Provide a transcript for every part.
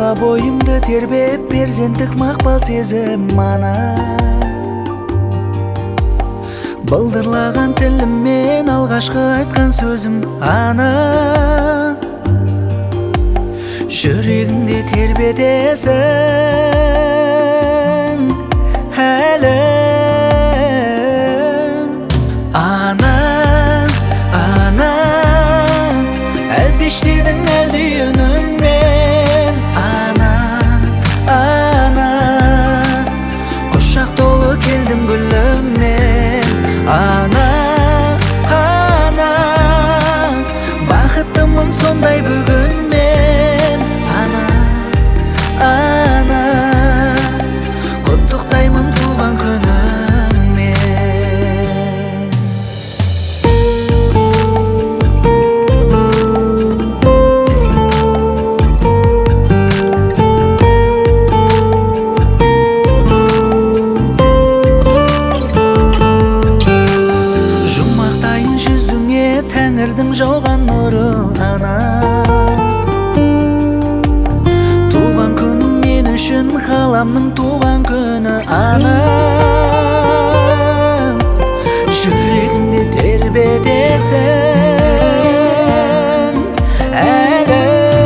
бойымды тербеп перзенттік мақпал сезім ана. Былдырлаған тіліммен алғашқы айтқан сөзім ана. Жүрегімде тербетесің әлі. Ана, ана, әлпештедің әлді үніңмен. Ана, ана, құшақ толы келдім гүліммен. Ана, ана, бақыттымын сондай бүгін мен. Ана, ана, құттықтаймын туған күніңмен. Жұмақтайын жүзіңе тәңірдің жауған нұры ана. Туған күнім мен үшін ғаламның туған күні ана. Жүрегімде тербетесің әлі.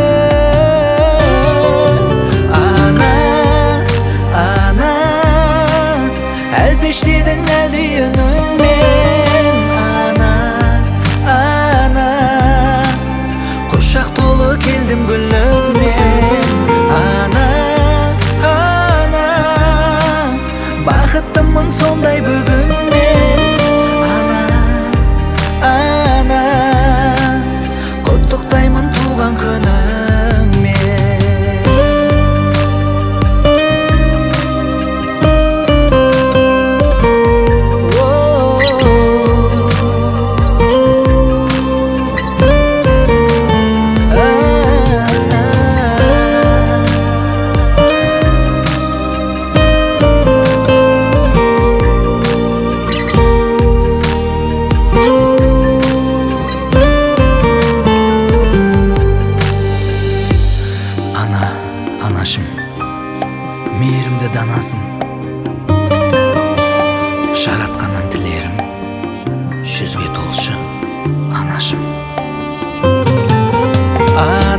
Ана, ана, әлпештедің әлі үніңмен. Ана, ана, құшақ толы келдім гүліммен. Ана, ана, бақыттымын сондай бүгін мен. Ана, ана, құттықтаймын туған күніңмен. Анашым, мейірімді данасың, жаратқаннан тілерім жүзге толшы анашым.